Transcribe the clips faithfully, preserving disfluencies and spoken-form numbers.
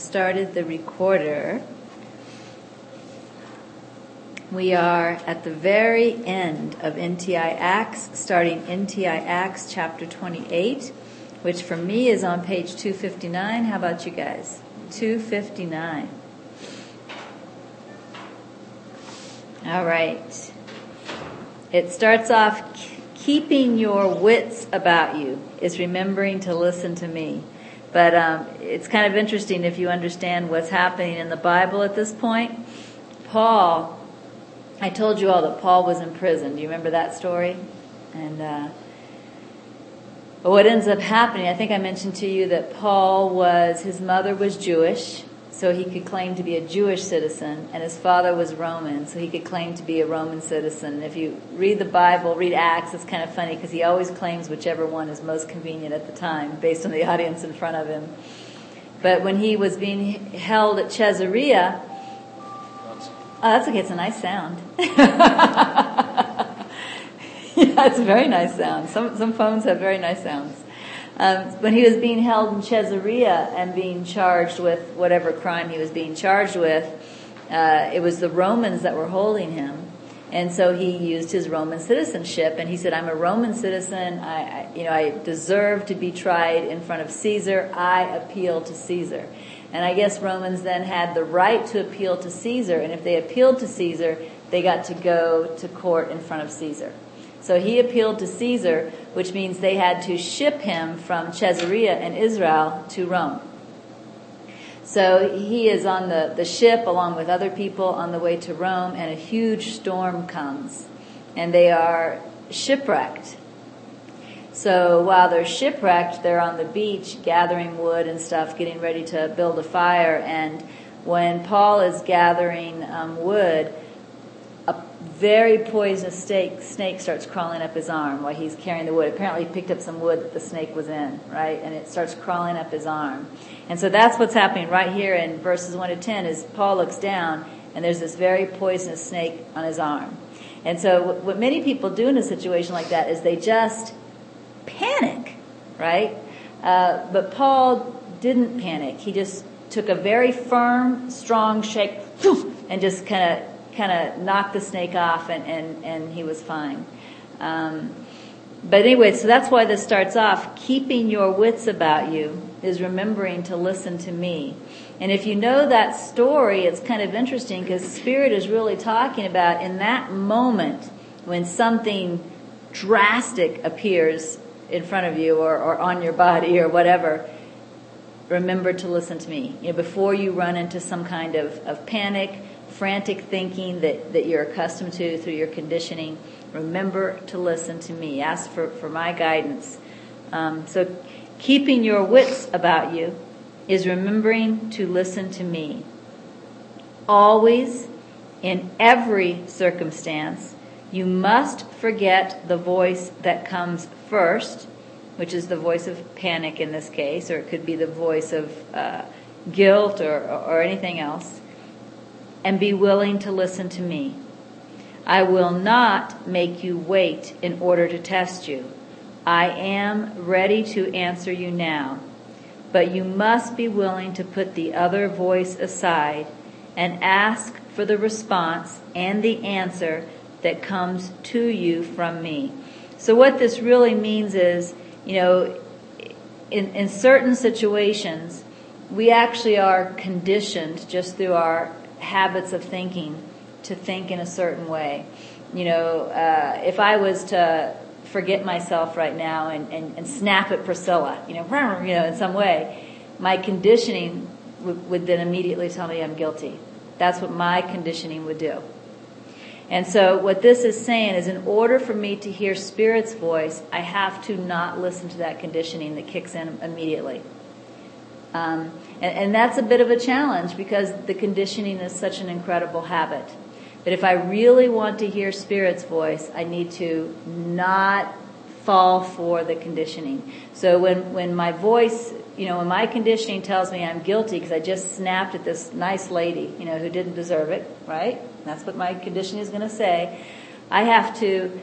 started the recorder. We are at the very end of N T I Acts, starting N T I Acts chapter twenty-eight, which for me is on page two fifty-nine. How about you guys? two fifty-nine. All right. It starts off, keeping your wits about you is remembering to listen to me. But um, it's kind of interesting if you understand what's happening in the Bible at this point. Paul, I told you all that Paul was in prison. Do you remember that story? And uh, what ends up happening, I think I mentioned to you that Paul was, his mother was Jewish, so he could claim to be a Jewish citizen, and his father was Roman, so he could claim to be a Roman citizen. If you read the Bible, read Acts, it's kind of funny because he always claims whichever one is most convenient at the time based on the audience in front of him. But when he was being held at Caesarea, oh, that's okay, it's a nice sound. Yeah, it's a very nice sound. Some some phones have very nice sounds. Um, when he was being held in Caesarea and being charged with whatever crime he was being charged with, uh, it was the Romans that were holding him, and so he used his Roman citizenship. And he said, "I'm a Roman citizen. I, I, you know, I deserve to be tried in front of Caesar. I appeal to Caesar." And I guess Romans then had the right to appeal to Caesar, and if they appealed to Caesar, they got to go to court in front of Caesar. So he appealed to Caesar, which means they had to ship him from Caesarea in Israel to Rome. So he is on the, the ship along with other people on the way to Rome, and a huge storm comes, and they are shipwrecked. So while they're shipwrecked, they're on the beach gathering wood and stuff, getting ready to build a fire. And when Paul is gathering um, wood, a very poisonous snake, snake starts crawling up his arm while he's carrying the wood. Apparently he picked up some wood that the snake was in, right? And it starts crawling up his arm. And so that's what's happening right here in verses one to ten is Paul looks down and there's this very poisonous snake on his arm. And so what many people do in a situation like that is they just panic, right? Uh, but Paul didn't panic. He just took a very firm, strong shake and just kind of kind of knocked the snake off, and, and, and he was fine. Um, but anyway, so that's why this starts off. Keeping your wits about you is remembering to listen to me. And if you know that story, it's kind of interesting because Spirit is really talking about in that moment when something drastic appears in front of you or, or on your body or whatever, remember to listen to me. You know, before you run into some kind of, of panic, frantic thinking that, that you're accustomed to through your conditioning, remember to listen to me. Ask for, for my guidance. Um, so keeping your wits about you is remembering to listen to me. Always, in every circumstance, you must forget the voice that comes first, which is the voice of panic in this case, or it could be the voice of uh, guilt or, or, or anything else, and be willing to listen to me. I will not make you wait in order to test you. I am ready to answer you now, but you must be willing to put the other voice aside and ask for the response and the answer that comes to you from me. So what this really means is, you know, in, in certain situations, we actually are conditioned just through our habits of thinking to think in a certain way. You know, uh, if I was to forget myself right now and, and, and snap at Priscilla, you know, you know, in some way, my conditioning would, would then immediately tell me I'm guilty. That's what my conditioning would do. And so what this is saying is in order for me to hear Spirit's voice, I have to not listen to that conditioning that kicks in immediately. Um, and, and that's a bit of a challenge because the conditioning is such an incredible habit. But if I really want to hear Spirit's voice, I need to not fall for the conditioning. So when, when my voice, you know, when my conditioning tells me I'm guilty because I just snapped at this nice lady, you know, who didn't deserve it, right? That's what my conditioning is going to say. I have to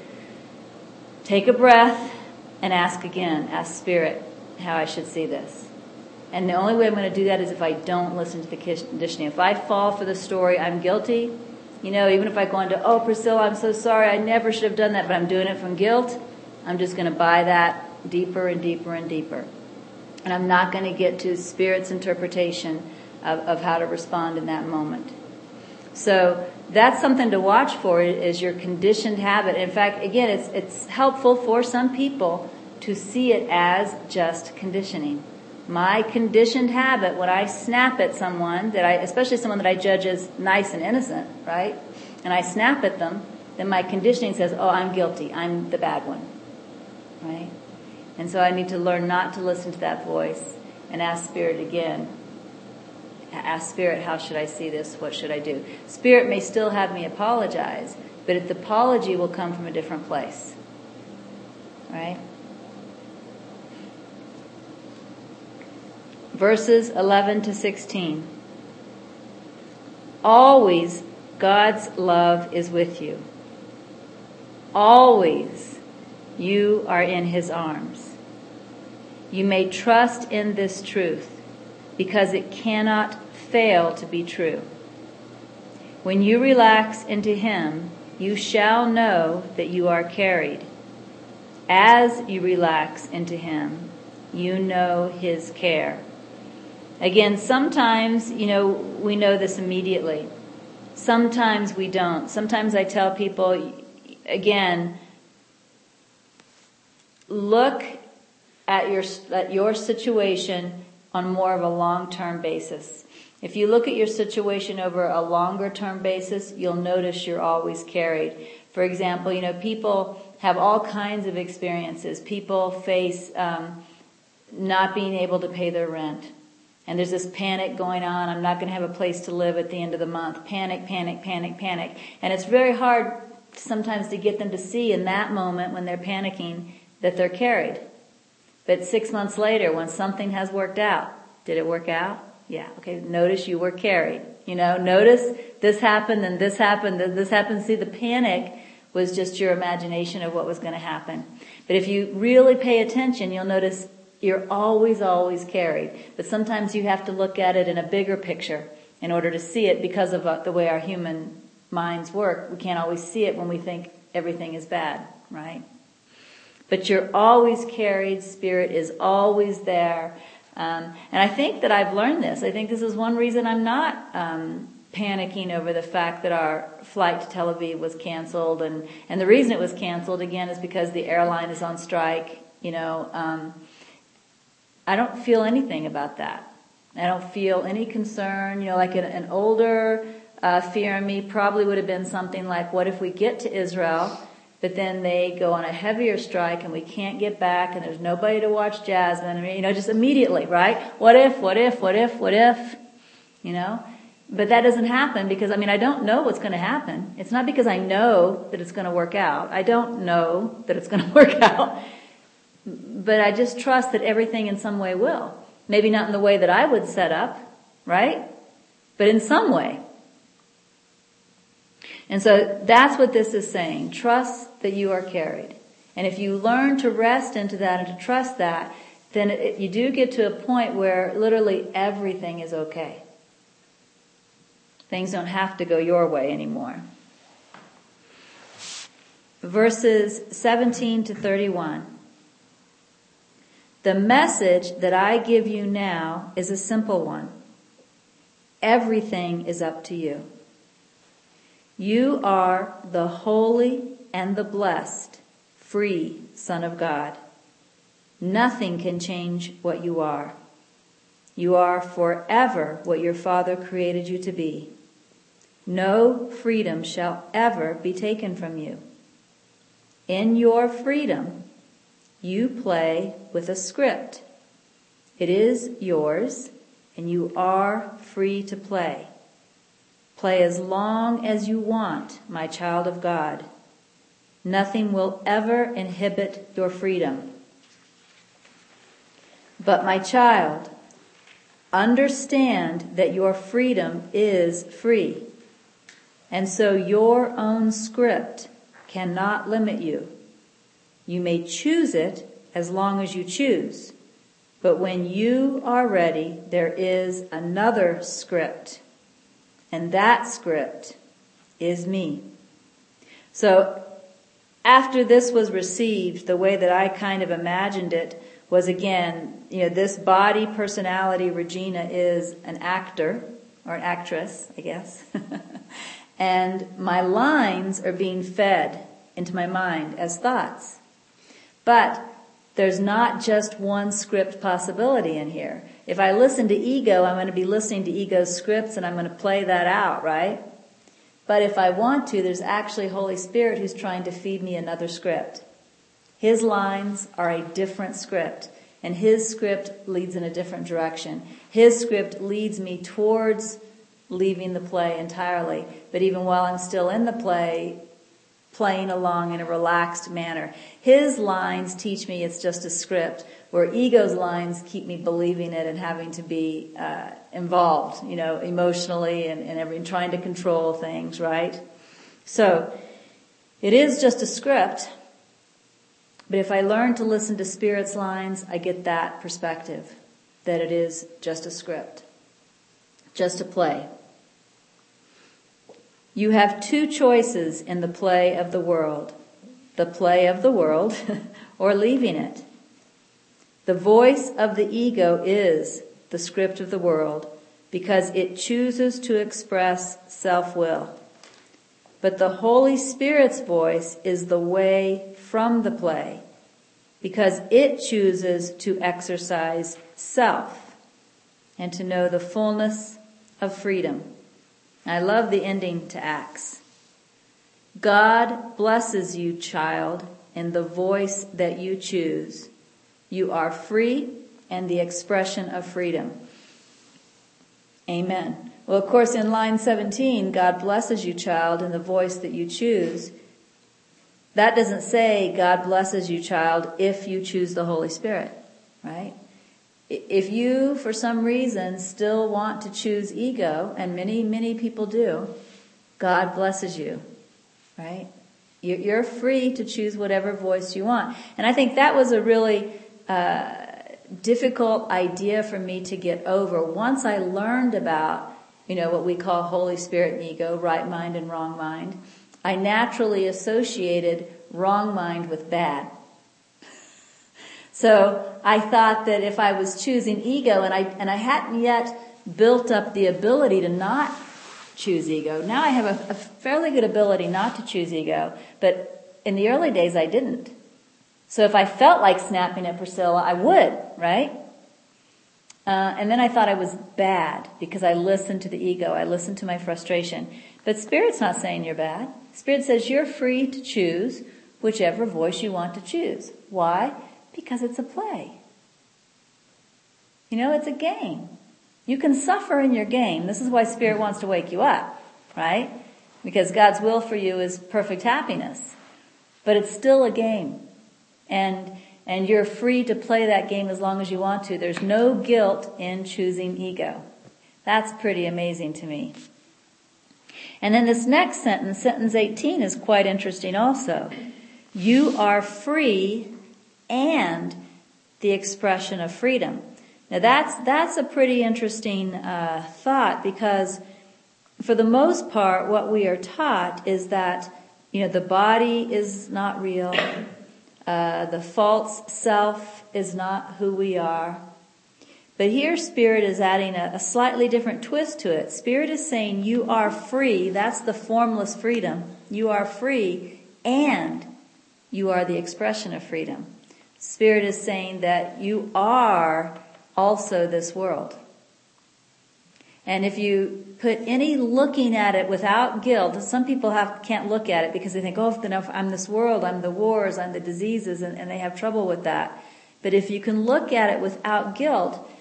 take a breath and ask again, ask Spirit how I should see this. And the only way I'm going to do that is if I don't listen to the conditioning. If I fall for the story, I'm guilty. You know, even if I go into, oh, Priscilla, I'm so sorry, I never should have done that, but I'm doing it from guilt, I'm just going to buy that deeper and deeper and deeper. And I'm not going to get to Spirit's interpretation of, of how to respond in that moment. So that's something to watch for, is your conditioned habit. In fact, again, it's it's helpful for some people to see it as just conditioning. My conditioned habit, when I snap at someone, that I, especially someone that I judge as nice and innocent, right? And I snap at them, then my conditioning says, oh, I'm guilty. I'm the bad one, right? And so I need to learn not to listen to that voice and ask Spirit again. Ask Spirit, how should I see this? What should I do? Spirit may still have me apologize, but the apology will come from a different place, right? Verses eleven to sixteen. Always God's love is with you. Always you are in His arms. You may trust in this truth, because it cannot fail to be true. When you relax into Him, you shall know that you are carried. As you relax into Him, you know His care. Again, sometimes, you know, we know this immediately. Sometimes we don't. Sometimes I tell people, again, look at your at your situation on more of a long-term basis. If you look at your situation over a longer-term basis, you'll notice you're always carried. For example, you know, people have all kinds of experiences. People face um, not being able to pay their rent. And there's this panic going on. I'm not going to have a place to live at the end of the month. Panic, panic, panic, panic. And it's very hard sometimes to get them to see in that moment when they're panicking that they're carried. But six months later, when something has worked out, did it work out? Yeah. Okay. Notice you were carried. You know, notice this happened and this happened and this happened. See, the panic was just your imagination of what was going to happen. But if you really pay attention, you'll notice you're always, always carried. But sometimes you have to look at it in a bigger picture in order to see it, because of uh, the way our human minds work. We can't always see it when we think everything is bad, right? But you're always carried. Spirit is always there. Um, and I think that I've learned this. I think this is one reason I'm not um, panicking over the fact that our flight to Tel Aviv was canceled. And, and the reason it was canceled, again, is because the airline is on strike. You know, um, I don't feel anything about that. I don't feel any concern. You know, like an, an older uh, fear in me probably would have been something like, what if we get to Israel, but then they go on a heavier strike and we can't get back and there's nobody to watch Jasmine? I mean, you know, just immediately, right? What if, what if, what if, what if, you know? But that doesn't happen because, I mean, I don't know what's going to happen. It's not because I know that it's going to work out. I don't know that it's going to work out. But I just trust that everything in some way will. Maybe not in the way that I would set up, right? But in some way. And so that's what this is saying. Trust that you are carried. And if you learn to rest into that and to trust that, then it, you do get to a point where literally everything is okay. Things don't have to go your way anymore. Verses seventeen to thirty-one. The message that I give you now is a simple one. Everything is up to you. You are the holy and the blessed, free Son of God. Nothing can change what you are. You are forever what your Father created you to be. No freedom shall ever be taken from you. In your freedom, you play with a script. It is yours, and you are free to play. Play as long as you want, my child of God. Nothing will ever inhibit your freedom. But my child, understand that your freedom is free. And so your own script cannot limit you. You may choose it as long as you choose, But when you are ready, there is another script. And that script is me. So after this was received, the way that I kind of imagined it was, again, you know, this body personality, Regina, is an actor, or an actress, I guess. And my lines are being fed into my mind as thoughts. But there's not just one script possibility in here. If I listen to ego, I'm going to be listening to ego's scripts and I'm going to play that out, right? But if I want to, there's actually Holy Spirit who's trying to feed me another script. His lines are a different script, and his script leads in a different direction. His script leads me towards leaving the play entirely. But even while I'm still in the play, playing along in a relaxed manner. His lines teach me it's just a script, where ego's lines keep me believing it and having to be uh, involved, you know, emotionally and, and every, trying to control things, right? So, it is just a script, but if I learn to listen to Spirit's lines, I get that perspective, that it is just a script, just a play. You have two choices in the play of the world. The play of the world or leaving it. The voice of the ego is the script of the world because it chooses to express self-will. But the Holy Spirit's voice is the way from the play because it chooses to exercise self and to know the fullness of freedom. I love the ending to Acts. God blesses you, child, in the voice that you choose. You are free and the expression of freedom. Amen. Well, of course, in line seventeen, God blesses you, child, in the voice that you choose. That doesn't say God blesses you, child, if you choose the Holy Spirit, right? If you, for some reason, still want to choose ego, and many, many people do, God blesses you, right? You're free to choose whatever voice you want. And I think that was a really uh, difficult idea for me to get over. Once I learned about, you know, what we call Holy Spirit and ego, right mind and wrong mind, I naturally associated wrong mind with bad. So I thought that if I was choosing ego, and I and I hadn't yet built up the ability to not choose ego. Now I have a, a fairly good ability not to choose ego, but in the early days I didn't. So if I felt like snapping at Priscilla, I would, right? Uh, and then I thought I was bad because I listened to the ego. I listened to my frustration. But Spirit's not saying you're bad. Spirit says you're free to choose whichever voice you want to choose. Why? Because it's a play. You know, it's a game. You can suffer in your game. This is why Spirit wants to wake you up, right? Because God's will for you is perfect happiness. But it's still a game. And and you're free to play that game as long as you want to. There's no guilt in choosing ego. That's pretty amazing to me. And then this next sentence, sentence eighteen, is quite interesting also. You are free and the expression of freedom. Now that's that's a pretty interesting uh, thought, because for the most part what we are taught is that, you know, the body is not real, uh, the false self is not who we are. But here Spirit is adding a, a slightly different twist to it. Spirit is saying you are free, that's the formless freedom. You are free and you are the expression of freedom. Spirit is saying that you are also this world. And if you put any looking at it without guilt, some people have, can't look at it because they think, oh, if I'm this world, I'm the wars, I'm the diseases, and, and they have trouble with that. But if you can look at it without guilt,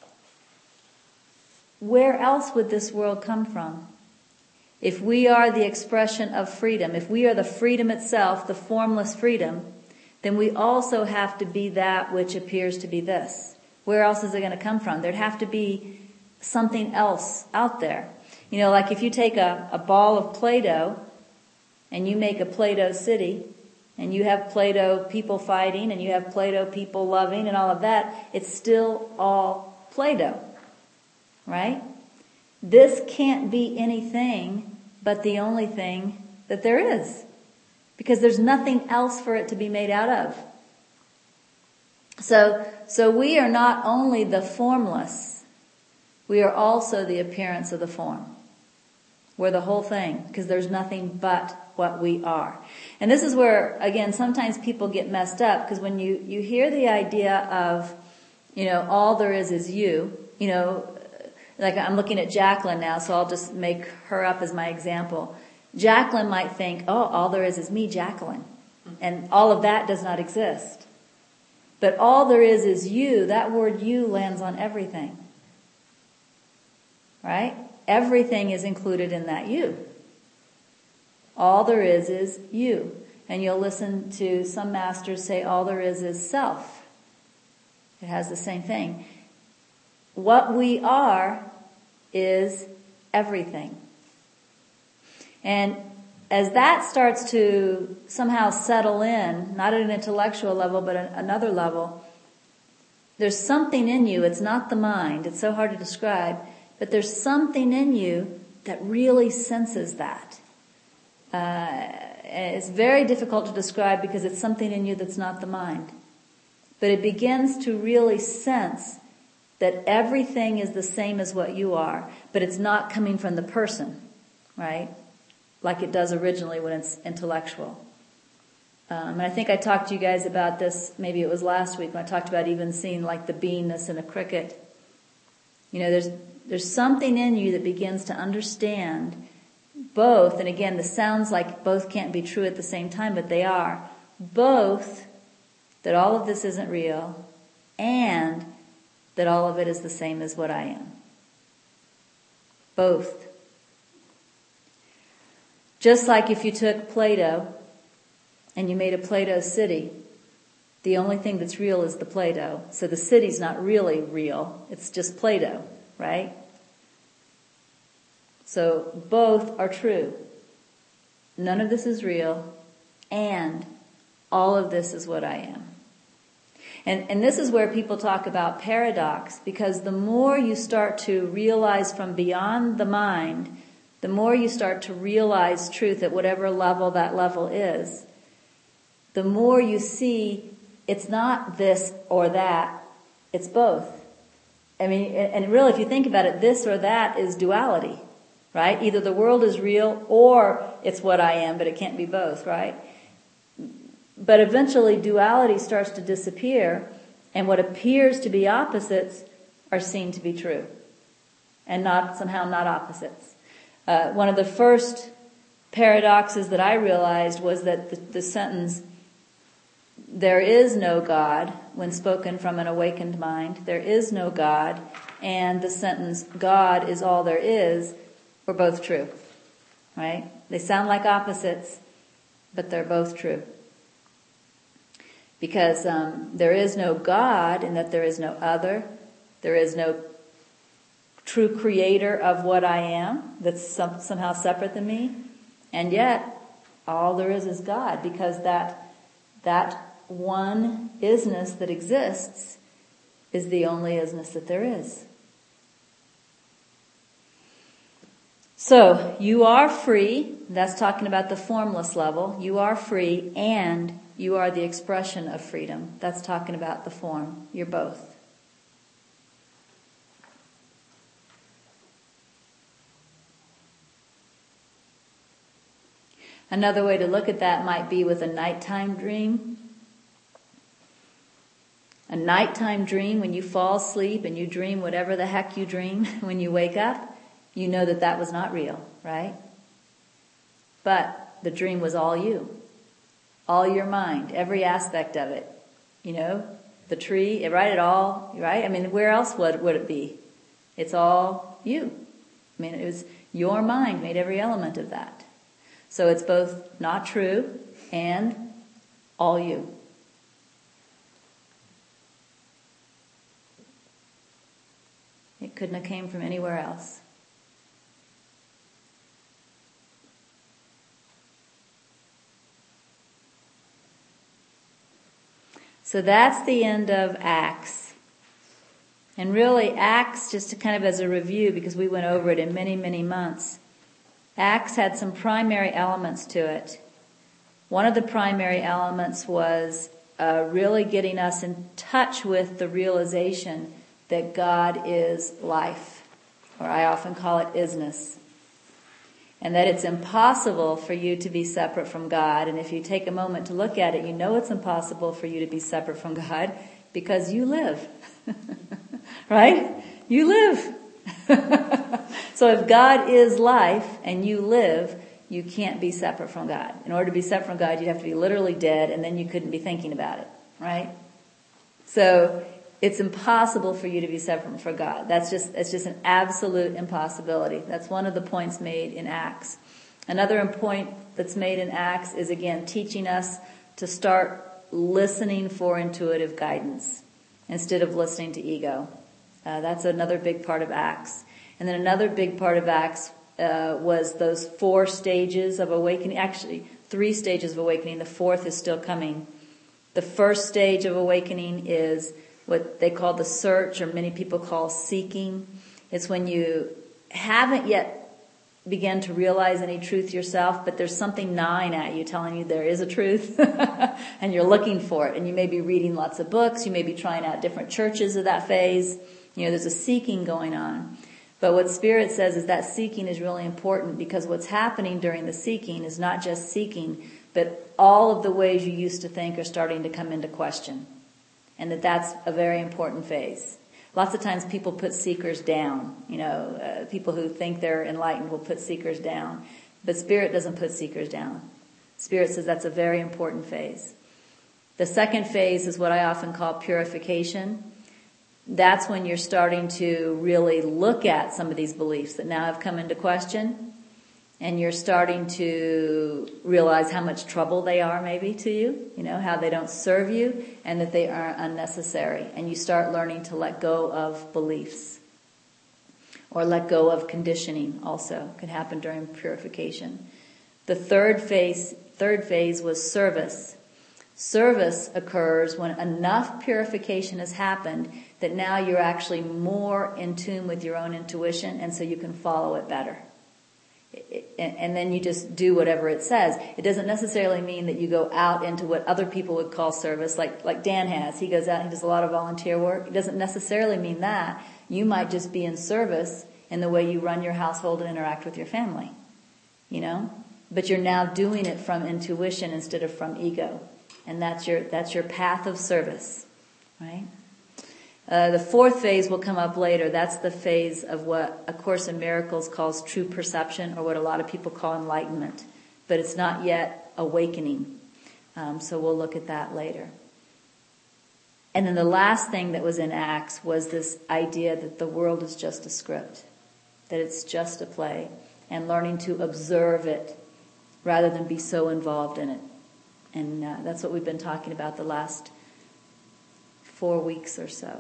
where else would this world come from? If we are the expression of freedom, if we are the freedom itself, the formless freedom, then we also have to be that which appears to be this. Where else is it going to come from? There'd have to be something else out there. You know, like if you take a, a ball of Play-Doh and you make a Play-Doh city, and you have Plato people fighting, and you have Plato people loving, and all of that, it's still all Plato, right? This can't be anything but the only thing that there is, because there's nothing else for it to be made out of. So, so we are not only the formless, we are also the appearance of the form. We're the whole thing, because there's nothing but what we are. And this is where, again, sometimes people get messed up, because when you, you hear the idea of, you know, all there is is you, you know, like I'm looking at Jacqueline now, so I'll just make her up as my example. Jacqueline might think, oh, all there is is me, Jacqueline. And all of that does not exist. But all there is is you. That word you lands on everything. Right? Everything is included in that you. All there is is you. And you'll listen to some masters say all there is is self. It has the same thing. What we are is everything. And as that starts to somehow settle in, not at an intellectual level, but at another level, there's something in you, it's not the mind, it's so hard to describe, but there's something in you that really senses that. Uh, it's very difficult to describe because it's something in you that's not the mind. But it begins to really sense that everything is the same as what you are, but it's not coming from the person, right? Like it does originally when it's intellectual. Um, and I think I talked to you guys about this, maybe it was last week, when I talked about even seeing like the beingness in a cricket. You know, there's there's something in you that begins to understand both, and again, this sounds like both can't be true at the same time, but they are. Both that all of this isn't real, and that all of it is the same as what I am. Both. Just like if you took Play-Doh and you made a Play-Doh city, the only thing that's real is the Play-Doh. So the city's not really real. It's just Play-Doh, right? So both are true. None of this is real, and all of this is what I am. And, and this is where people talk about paradox, because the more you start to realize from beyond the mind, the more you start to realize truth at whatever level that level is, the more you see it's not this or that, it's both. I mean, and really if you think about it, this or that is duality, right? Either the world is real or it's what I am, but it can't be both, right? But eventually duality starts to disappear, and what appears to be opposites are seen to be true, and not somehow not opposites. Uh, one of the first paradoxes that I realized was that the, the sentence, there is no God, when spoken from an awakened mind, there is no God, and the sentence, God is all there is, were both true, right? They sound like opposites, but they're both true. Because um, there is no God, in that there is no other, there is no true creator of what I am that's some, somehow separate than me, and yet all there is is God, because that that one isness that exists is the only isness that there is. So you are free. That's talking about the formless level. You are free, and you are the expression of freedom. That's talking about the form. You're both. Another way to look at that might be with a nighttime dream. A nighttime dream, when you fall asleep and you dream whatever the heck you dream, when you wake up, you know that that was not real, right? But the dream was all you. All your mind, every aspect of it. You know, the tree, right? It all, right? I mean, where else would, would it be? It's all you. I mean, it was your mind made every element of that. So it's both not true and all you. It couldn't have came from anywhere else. So that's the end of Acts. And really, Acts, just to kind of as a review, because we went over it in many, many months, Acts had some primary elements to it. One of the primary elements was uh, really getting us in touch with the realization that God is life, or I often call it isness. And that it's impossible for you to be separate from God. And if you take a moment to look at it, you know it's impossible for you to be separate from God because you live. Right? You live. So if God is life and you live, you can't be separate from God. In order to be separate from God, you'd have to be literally dead, and then you couldn't be thinking about it. Right? So it's impossible for you to be separate from God. That's just, it's just an absolute impossibility. That's one of the points made in Acts. Another point that's made in Acts is, again, teaching us to start listening for intuitive guidance instead of listening to ego. Uh, that's another big part of Acts. And then another big part of Acts uh, was those four stages of awakening. Actually, three stages of awakening. The fourth is still coming. The first stage of awakening is what they call the search, or many people call seeking. It's when you haven't yet begun to realize any truth yourself, but there's something gnawing at you telling you there is a truth, and you're looking for it. And you may be reading lots of books, you may be trying out different churches of that phase. You know, there's a seeking going on. But what Spirit says is that seeking is really important, because what's happening during the seeking is not just seeking, but all of the ways you used to think are starting to come into question. And that that's a very important phase. Lots of times people put seekers down. You know, uh, people who think they're enlightened will put seekers down. But Spirit doesn't put seekers down. Spirit says that's a very important phase. The second phase is what I often call purification. That's when you're starting to really look at some of these beliefs that now have come into question. And you're starting to realize how much trouble they are maybe to you, you know, how they don't serve you, and that they are unnecessary. And you start learning to let go of beliefs. Or let go of conditioning also. Can happen during purification. The third phase, third phase was service. Service occurs when enough purification has happened that now you're actually more in tune with your own intuition, and so you can follow it better. And then you just do whatever it says. It doesn't necessarily mean that you go out into what other people would call service, like like Dan has. He goes out and he does a lot of volunteer work. It doesn't necessarily mean that. You might just be in service in the way you run your household and interact with your family, you know. But you're now doing it from intuition instead of from ego, and that's your that's your path of service, right? Uh, the fourth phase will come up later. That's the phase of what A Course in Miracles calls true perception, or what a lot of people call enlightenment. But it's not yet awakening. Um, so we'll look at that later. And then the last thing that was in Acts was this idea that the world is just a script, that it's just a play, and learning to observe it rather than be so involved in it. And uh, that's what we've been talking about the last four weeks or so.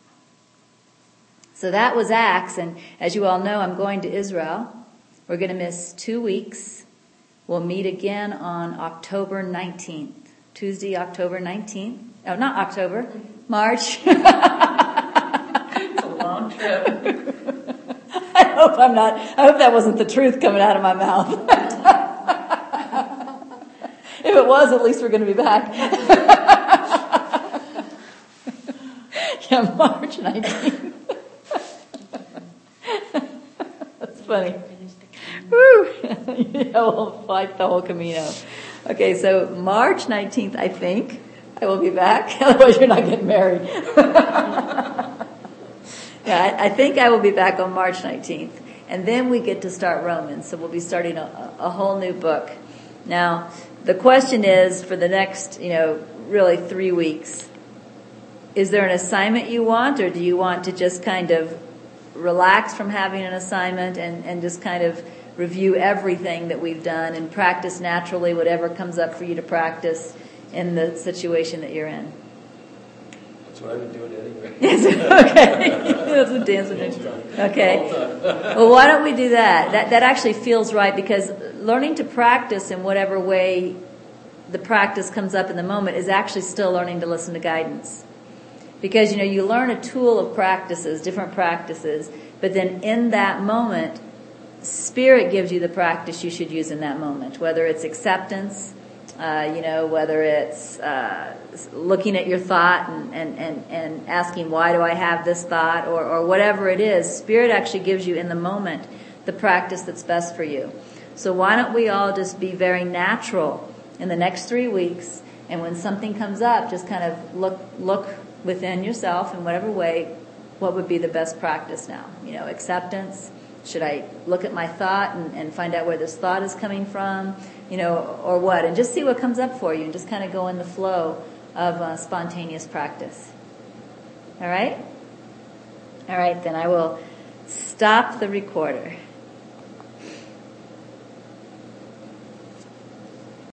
So that was Acts, and as you all know, I'm going to Israel. We're going to miss two weeks. We'll meet again on October nineteenth. Tuesday, October nineteenth. Oh, not October. March. It's a long trip. I hope I'm not, I hope that wasn't the truth coming out of my mouth. If it was, at least we're going to be back. Yeah, March nineteenth. That's funny. Woo! Yeah, we'll fight the whole Camino. Okay, so March nineteenth, I think, I will be back. Otherwise, you're not getting married. Yeah, I, I think I will be back on March nineteenth. And then we get to start Romans. So we'll be starting a, a whole new book. Now, the question is, for the next, you know, really three weeks, is there an assignment you want, or do you want to just kind of relax from having an assignment and, and just kind of review everything that we've done and practice naturally whatever comes up for you to practice in the situation that you're in? That's what I've been doing anyway. Okay. That's what Dan's been doing. Okay. Well, why don't we do that? That that actually feels right, because learning to practice in whatever way the practice comes up in the moment is actually still learning to listen to guidance. Because, you know, you learn a tool of practices, different practices, but then in that moment, Spirit gives you the practice you should use in that moment, whether it's acceptance, uh, you know, whether it's uh, looking at your thought and, and, and, and asking, why do I have this thought, or, or whatever it is. Spirit actually gives you in the moment the practice that's best for you. So why don't we all just be very natural in the next three weeks, and when something comes up, just kind of look look within yourself in whatever way, what would be the best practice now? You know, acceptance. Should I look at my thought and, and find out where this thought is coming from? You know, or what? And just see what comes up for you, and just kind of go in the flow of uh, spontaneous practice. All right? All right, then I will stop the recorder.